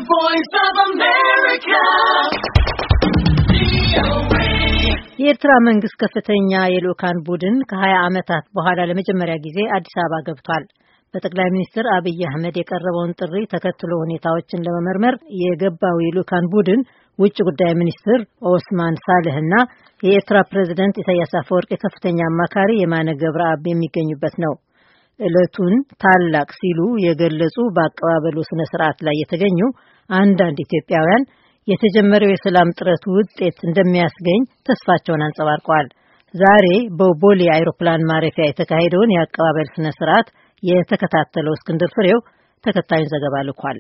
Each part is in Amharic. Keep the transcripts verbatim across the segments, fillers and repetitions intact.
The Voice of America. የኤርትራ መንግስት ከፍተኛ የልኡካን ቡድን ከ20 ዓመታት በኋላ ለመጀመሪያ ጊዜ አዲስ አበባ ገብቷል። በጠቅላይ ሚኒስትር አብይ አህመድ የቀረበውን ጥሪ ተከትሎ ሁኔታዎችን ለመመርመር የገባው የልኡካን ቡድን ውጭ ጉዳይ ሚኒስትር ኦስማን ሳልህና የኤርትራ ፕሬዝዳንት ኢሳያስ አፈወርቂ ከፍተኛ አማካሪ የማነ ገብረአብ የሚገኙበት ነው። ዕለቱን ታላቅ ሲሉ የገለጹ በአቀባበሉ ስነ ስርዓት ላይ የተገኙ አንዳንድ ኢትዮጵያውያን የተጀመረው የሰላም ጥረት ውጤት እንደሚያስገኝ ተስፋቸውን አንጸባርቀዋል። ዛሬ በቦሌ አይሮፕላን ማረፊያ የተካሄደውን የአቀባበል ስነ ስርዓት የተከታተለው እስክንድር ፍሬው ተከታዩን ዘገባ ልኳል።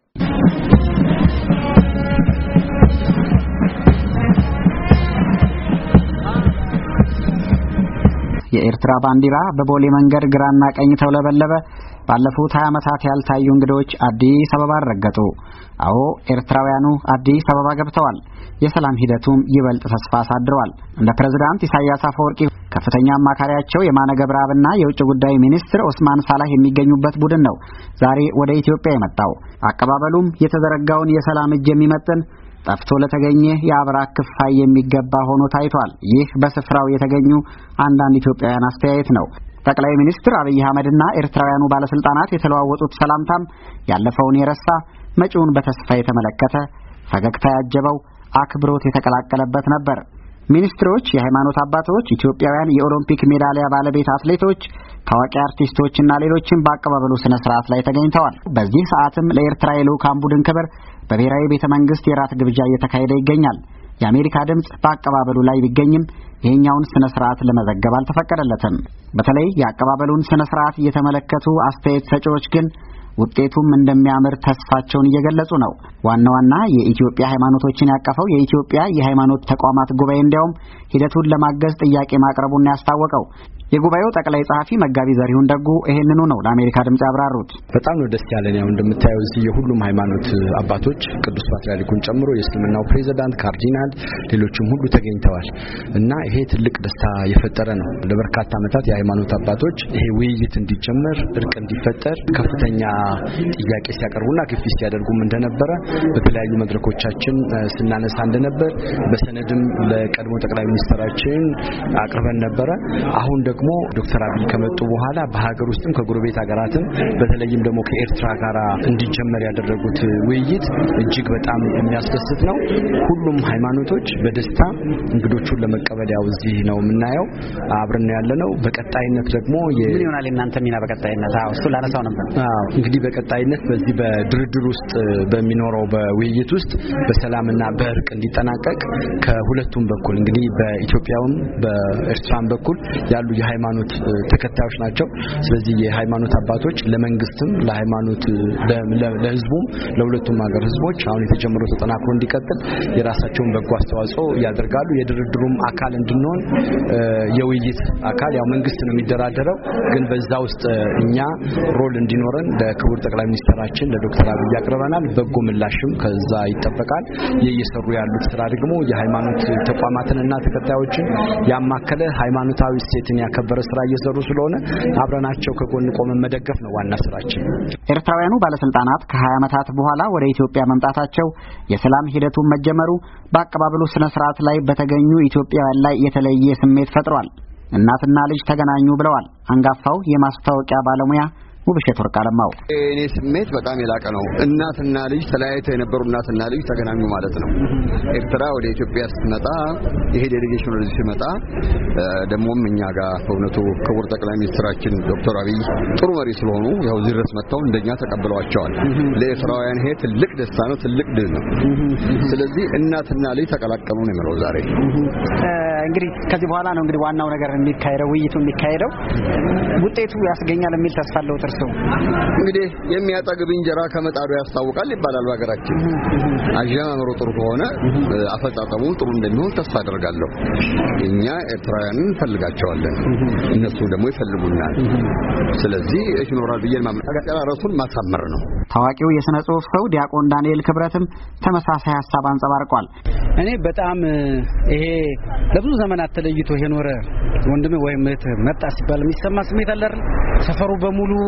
የኤርትራ ባንዲራ በቦሌ መንገድ ግራና ቀኝ ተውለበለበ። ባለፉት ሃያ ዓመታት ያልታዩ እንግዶች አዲስ አበባ ረገጡ። አዎ ኤርትራውያኑ አዲስ አበባ ገብተዋል። የሰላም ሂደቱም ይበልጥ ተስፋ አሳድሯል። እንደ ፕሬዝዳንት ኢሳያስ አፈወርቂ ከፍተኛ አማካሪያቸው የማነ ገብረአብና የውጭ ጉዳይ ሚኒስትር ኦስማን ሳላህ የሚገኙበት ቡድን ነው ዛሬ ወደ ኢትዮጵያ የመጣው። አቀባበሉም የተዘረጋውን የሰላም እጅ የሚመጥን ጠፍቶ ለተገኘ የአብራክ ክፋይ የሚገባ ሆኖ ታይቷል። ይህ በስፍራው የተገኙ አንዳንድ ኢትዮጵያውያን አስተያየት ነው። ጠቅላይ ሚኒስትር አብይ አህመድና ኤርትራውያኑ ባለስልጣናት የተለዋወጡት ሰላምታም ያለፈውን የረሳ መጪውን በተስፋ የተመለከተ ፈገግታ ያጀበው አክብሮት የተቀላቀለበት ነበር። ሚኒስትሮች፣ የሃይማኖት አባቶች፣ ኢትዮጵያውያን የኦሎምፒክ ሜዳሊያ ባለቤት አትሌቶች፣ ታዋቂ አርቲስቶችና ሌሎችም በአቀባበሉ ስነ ስርዓት ላይ ተገኝተዋል። በዚህ ሰዓትም ለኤርትራ የልኡካን ቡድን ክብር በብሔራዊ ቤተ መንግስት የራት ግብዣ እየተካሄደ ይገኛል። የአሜሪካ ድምጽ በአቀባበሉ ላይ ቢገኝም ይሄኛውን ስነ ስርዓት ለመዘገብ አልተፈቀደለትም። በተለይ የአቀባበሉን ስነ ስርዓት እየተመለከቱ አስተያየት ሰጪዎች ግን ውጤቱም እንደሚያምር ተስፋቸውን እየገለጹ ነው። ዋና ዋና የኢትዮጵያ ሃይማኖቶችን ያቀፈው የኢትዮጵያ የሃይማኖት ተቋማት ጉባኤ እንዲያውም ሂደቱን ለማገዝ ጥያቄ ማቅረቡን ያስታወቀው የጉባኤው ጠቅላይ ጸሐፊ መጋቢ ዘሪሁን ደጉ ይሄንኑ ነው ለአሜሪካ ድምጽ ያብራሩት። በጣም ነው ደስ ያለን። ያው እንደምታየው እዚህ የሁሉም ሃይማኖት አባቶች ቅዱስ ፓትርያርኩን ጨምሮ የእስልምናው ፕሬዝዳንት፣ ካርዲናል፣ ሌሎችም ሁሉ ተገኝተዋል እና ይሄ ትልቅ ደስታ የፈጠረ ነው። ለበርካታ ዓመታት የሃይማኖት አባቶች ይሄ ውይይት እንዲጀመር፣ እርቅ እንዲፈጠር ከፍተኛ ጥያቄ ሲያቀርቡና ግፊት ሲያደርጉም እንደነበረ በተለያዩ መድረኮቻችን ስናነሳ እንደነበር በሰነድም ለቀድሞ ጠቅላይ ሚኒስትራችን አቅርበን ነበረ። አሁን ደግሞ ዶክተር አብይ ከመጡ በኋላ በሀገር ውስጥም ከጎረቤት ሀገራትም በተለይም ደግሞ ከኤርትራ ጋር እንዲጀመር ያደረጉት ውይይት እጅግ በጣም የሚያስደስት ነው። ሁሉም ሃይማኖቶች በደስታ እንግዶቹን ለመቀበል ያው እዚህ ነው የምናየው፣ አብረን ያለነው። በቀጣይነት ደግሞ ምን ይሆናል እናንተ ሚና በቀጣይነት? አዎ እሱ ላነሳው ነበር። አዎ እንግዲህ በቀጣይነት በዚህ በድርድር ውስጥ በሚኖረው በውይይት ውስጥ በሰላምና በእርቅ እንዲጠናቀቅ ከሁለቱም በኩል እንግዲህ በኢትዮጵያውም በኤርትራም በኩል ያሉ የሃይማኖት ተከታዮች ናቸው። ስለዚህ የሃይማኖት አባቶች ለመንግስትም ለሃይማኖት ለህዝቡም ለሁለቱም ሀገር ህዝቦች አሁን የተጀመረው ተጠናክሮ እንዲቀጥል የራሳቸውን በጎ አስተዋጽኦ ያደርጋሉ። የድርድሩም አካል እንድንሆን የውይይት አካል ያው መንግስት ነው የሚደራደረው፣ ግን በዛ ውስጥ እኛ ሮል እንዲኖረን ለክቡር ጠቅላይ ሚኒስትራችን ለዶክተር አብይ አቅርበናል። በጎ ምላሽም ከዛ ይጠበቃል። የየሰሩ ያሉት ስራ ደግሞ የሃይማኖት ተቋማትንና ተከታዮችን ያማከለ ሃይማኖታዊ ሴትን ያከበረ ስራ እየሰሩ ስለሆነ አብረናቸው ከጎን ቆመን መደገፍ ነው ዋና ስራችን። ኤርትራውያኑ ባለስልጣናት ከ20 ዓመታት በኋላ ወደ ኢትዮጵያ መምጣታቸው የሰላም ሂደቱን መጀመሩ በአቀባበሉ ስነ ስርዓት ላይ በተገኙ ኢትዮጵያውያን ላይ የተለየ ስሜት ፈጥሯል። እናትና ልጅ ተገናኙ ብለዋል አንጋፋው የማስታወቂያ ባለሙያ ውብሸት ወርቃለማው። እኔ ስሜት በጣም የላቀ ነው። እናትና ልጅ ተለያይተው የነበሩ እናትና ልጅ ተገናኙ ማለት ነው። ኤርትራ ወደ ኢትዮጵያ ስትመጣ ይሄ ዴሌጌሽን ወደዚህ ሲመጣ ደሞም እኛ ጋር በእውነቱ ክቡር ጠቅላይ ሚኒስትራችን ዶክተር አብይ ጥሩ መሪ ስለሆኑ ያው እዚህ ድረስ መጥተው እንደኛ ተቀብለዋቸዋል። ለኤርትራውያን ይሄ ትልቅ ደስታ ነው፣ ትልቅ ድል ነው። ስለዚህ እናትና ልጅ ተቀላቀሉ ነው የሚለው ዛሬ። እንግዲህ ከዚህ በኋላ ነው እንግዲህ ዋናው ነገር የሚካሄደው፣ ውይይቱ የሚካሄደው። ውጤቱ ያስገኛል የሚል ተስፋ አለው። ጥርሰው እንግዲህ የሚያጠግብ እንጀራ ከመጣዱ ያስታውቃል ይባላል በሀገራችን። አጀማመሩ ጥሩ ከሆነ አፈጻጸሙ ጥሩ እንደሚሆን ተስፋ አደርጋለሁ። እኛ ኤርትራውያንን እንፈልጋቸዋለን፣ እነሱ ደግሞ ይፈልጉናል። ስለዚህ ይኖራል ብዬ ማመጣቀራረሱን ማሳመር ነው። ታዋቂው የሥነ ጽሑፍ ሰው ዲያቆን ዳንኤል ክብረትም ተመሳሳይ ሐሳብ አንጸባርቋል። እኔ በጣም ይሄ ለብዙ ዘመናት ተለይቶ የኖረ ወንድም ወይም እህት መጣ ሲባል የሚሰማ ስሜት አለ አይደል? ሰፈሩ በሙሉ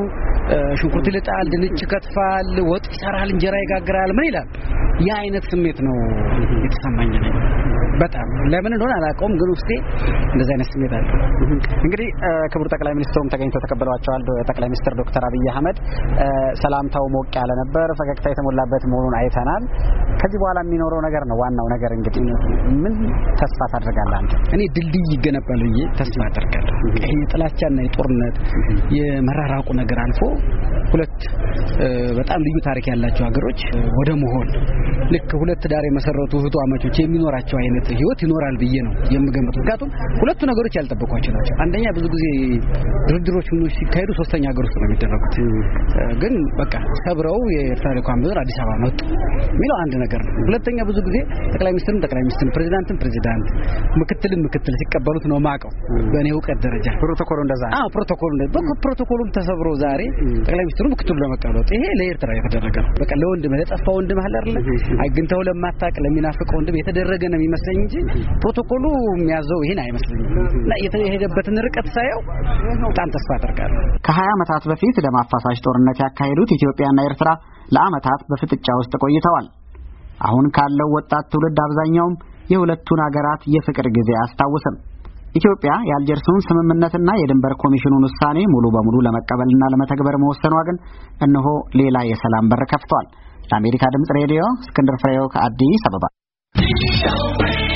ሽንኩርት ይልጣል ድንች ይከትፋል ወጥ ይሰራል እንጀራ ይጋግራል ምን ይላል ያ አይነት ስሜት ነው የተሰማኝ ነው በጣም ለምን እንደሆነ አላውቀውም ግን ውስጤ እንደዛ አይነት ስሜት አለ እንግዲህ ክቡር ጠቅላይ ሚኒስትሩም ተገኝተው ተቀበሏቸዋል ጠቅላይ ሚኒስትር ዶክተር አብይ አህመድ ሰላምታው ሞቅ ያለ ነበር ፈገግታ የተሞላበት መሆኑን አይተናል ከዚህ በኋላ የሚኖረው ነገር ነው ዋናው ነገር እንግዲህ ምን ተስፋ ታደርጋለህ አንተ እኔ ድልድይ ይገነባል ብዬ ተስፋ አደርጋለሁ ይሄ ጥላቻና የጦርነት የመራራቁ ነገር አልፎ ሁለት በጣም ልዩ ታሪክ ያላቸው ሀገሮች ወደ መሆን ልክ ሁለት ዳር የመሰረቱ ህቶ አመቾች የሚኖራቸው አይነት ህይወት ይኖራል ብዬ ነው የምገምተው ምክንያቱም ሁለቱ ነገሮች ያልጠበቋቸው ናቸው አንደኛ ብዙ ጊዜ ድርድሮች ምን ሲካሄዱ ሶስተኛ ሀገር ውስጥ ነው የሚደረጉት ግን በቃ ሰብረው የኤርትራ ልኡካን ቡድን አዲስ አበባ መጡ ሚለው አንድ ነገር ነው ሁለተኛ ብዙ ጊዜ ጠቅላይ ሚኒስትሩም ጠቅላይ ሚኒስትር ፕሬዝዳንትም ፕሬዝዳንት ምክትልም ምክትል ሲቀበሉት ነው ማቀው በእኔ ዕውቀት ደረጃ ፕሮቶኮሉ እንደዛ አዎ ፕሮቶኮሉ እንደዛ ፕሮቶኮሉም ተሰብሮ ዛሬ ጠቅላይ ሚኒስትሩ ምክትሉ ለመቀበል ይሄ ለኤርትራ የተደረገ ነው በቃ ለወንድም ለጠፋ ወንድም አለ አይደል አይግንተው ለማታቅ ለሚናፍቀው ወንድም የተደረገ ነው የሚመስለኝ እንጂ ፕሮቶኮሉ የሚያዘው ይሄን አይመስልኝም እና የተሄደበትን ርቀት ሳይው በጣም ተስፋ አደርጋለሁ ከ20 ዓመታት በፊት ደም አፋሳሽ ጦርነት ያካሄዱት ኢትዮጵያና ኤርትራ ለዓመታት በፍጥጫ ውስጥ ቆይተዋል አሁን ካለው ወጣት ትውልድ አብዛኛውም የሁለቱን ሀገራት የፍቅር ጊዜ አስታውስም ኢትዮጵያ የአልጀርሱን ስምምነትና የድንበር ኮሚሽኑን ውሳኔ ሙሉ በሙሉ ለመቀበልና ለመተግበር መወሰኗ ግን እነሆ ሌላ የሰላም በር ከፍቷል ለአሜሪካ ድምጽ ሬዲዮ እስክንድር ፍሬው ከአዲስ አበባ